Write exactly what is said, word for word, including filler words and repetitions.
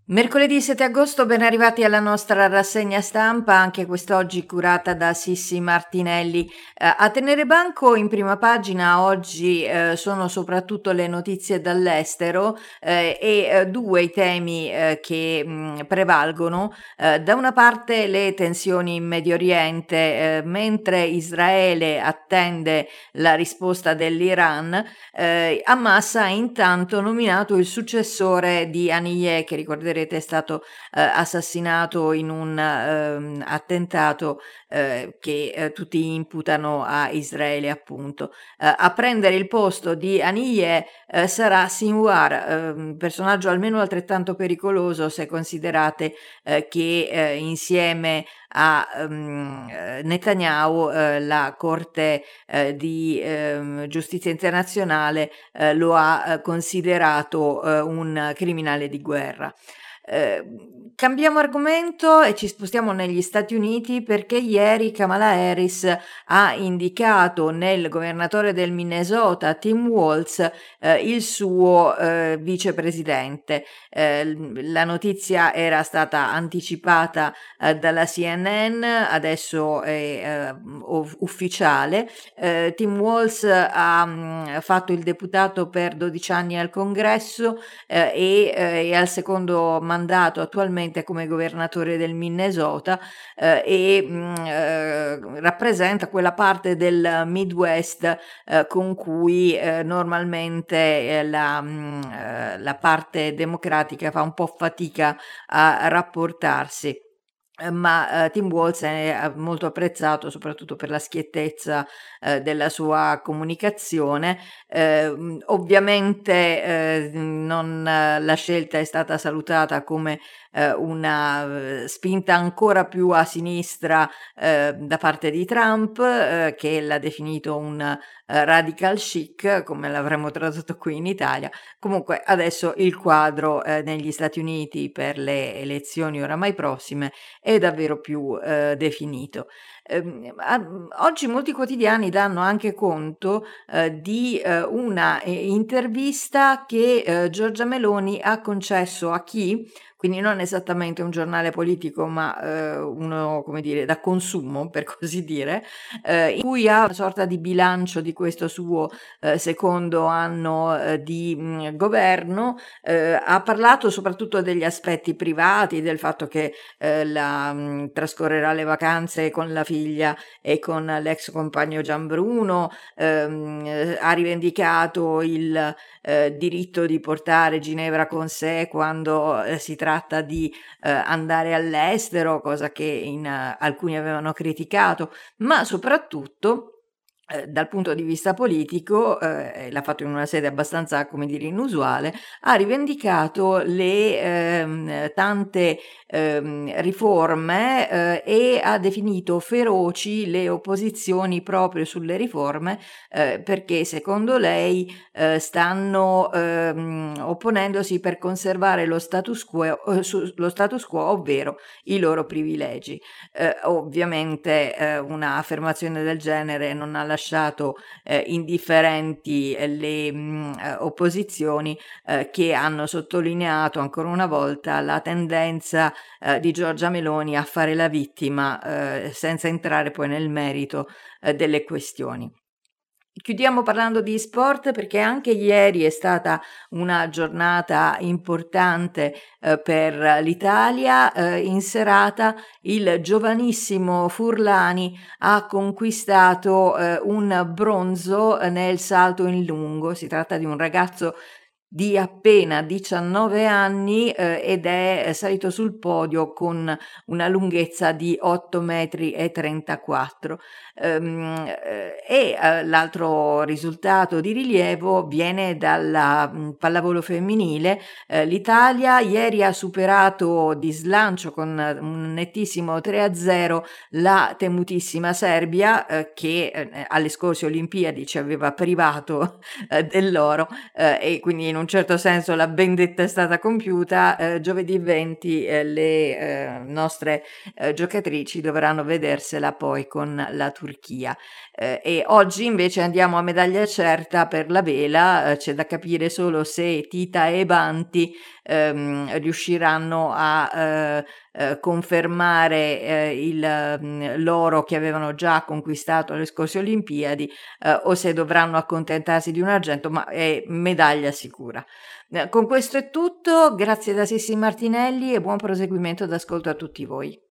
Mercoledì sette agosto, ben arrivati alla nostra rassegna stampa, anche quest'oggi curata da Sissi Martinelli. Eh, a tenere banco in prima pagina oggi eh, sono soprattutto le notizie dall'estero eh, e eh, due i temi eh, che mh, prevalgono. Eh, da una parte le tensioni in Medio Oriente, eh, mentre Israele attende la risposta dell'Iran, eh, Hamas ha intanto nominato il successore di Haniyeh, che ricorderete è stato eh, assassinato in un ehm, attentato eh, che eh, tutti imputano a Israele, appunto. Eh, a prendere il posto di Haniyeh eh, sarà Sinwar, eh, un personaggio almeno altrettanto pericoloso se considerate eh, che eh, insieme a um, Netanyahu eh, la Corte eh, di eh, Giustizia Internazionale eh, lo ha eh, considerato eh, un criminale di guerra. Eh, cambiamo argomento e ci spostiamo negli Stati Uniti perché ieri Kamala Harris ha indicato nel governatore del Minnesota, Tim Walz, eh, il suo eh, vicepresidente. Eh, la notizia era stata anticipata eh, dalla C N N, adesso è eh, ufficiale. Eh, Tim Walz ha mh, fatto il deputato per dodici anni al Congresso eh, e eh, è al secondo mandato attualmente come governatore del Minnesota eh, e mh, eh, rappresenta quella parte del Midwest eh, con cui eh, normalmente eh, la, mh, eh, la parte democratica fa un po' fatica a rapportarsi. Eh, ma eh, Tim Walz è eh, molto apprezzato soprattutto per la schiettezza eh, della sua comunicazione. Eh, mh, ovviamente eh, non, eh, la scelta è stata salutata come eh, una eh, spinta ancora più a sinistra eh, da parte di Trump, eh, che l'ha definito un eh, radical chic, come l'avremmo tradotto qui in Italia. Comunque adesso il quadro eh, negli Stati Uniti per le elezioni oramai prossime è davvero più eh, definito. Ehm, a- oggi molti quotidiani danno anche conto eh, di eh, una eh, intervista che eh, Giorgia Meloni ha concesso a chi? Quindi non esattamente un giornale politico, ma eh, uno, come dire, da consumo, per così dire, eh, in cui ha una sorta di bilancio di questo suo eh, secondo anno eh, di mh, governo. Eh, ha parlato soprattutto degli aspetti privati, del fatto che eh, la, mh, trascorrerà le vacanze con la figlia e con l'ex compagno Gianbruno, ehm, eh, ha rivendicato il eh, diritto di portare Ginevra con sé quando eh, si tratta di eh, andare all'estero, cosa che in, eh, alcuni avevano criticato, ma soprattutto eh, dal punto di vista politico, eh, l'ha fatto in una sede abbastanza, come dire, inusuale, ha rivendicato le ehm, tante ehm, riforme eh, e ha definito feroci le opposizioni proprio sulle riforme eh, perché secondo lei eh, stanno ehm, opponendosi per conservare lo status quo, eh, su- lo status quo, ovvero i loro privilegi. Eh, ovviamente eh, un'affermazione del genere non ha lasciato eh, indifferenti eh, le mh, eh, opposizioni eh, che hanno sottolineato ancora una volta la tendenza eh, di Giorgia Meloni a fare la vittima eh, senza entrare poi nel merito eh, delle questioni. Chiudiamo parlando di sport perché anche ieri è stata una giornata importante eh, per l'Italia. Eh, in serata il giovanissimo Furlani ha conquistato eh, un bronzo eh, nel salto in lungo. Si tratta di un ragazzo di appena diciannove anni eh, ed è salito sul podio con una lunghezza di otto metri e trentaquattro. Ehm, eh, e eh, l'altro risultato di rilievo viene dalla mh, pallavolo femminile. Eh, L'Italia ieri ha superato di slancio con un nettissimo tre a zero la temutissima Serbia eh, che eh, alle scorse Olimpiadi ci aveva privato eh, dell'oro eh, e quindi in un certo senso la vendetta è stata compiuta. Eh, giovedì venti eh, le eh, nostre eh, giocatrici dovranno vedersela poi con la Turchia. Eh, e oggi invece andiamo a medaglia certa per la vela, eh, c'è da capire solo se Tita e Banti ehm, riusciranno a, ehm, ehm, confermare, ehm, il mhmm, l'oro che avevano già conquistato alle scorse Olimpiadi, ehm, o se dovranno accontentarsi di un argento, ma è medaglia sicura. Ehm, con questo è tutto, grazie da Sissi Martinelli e buon proseguimento d'ascolto a tutti voi.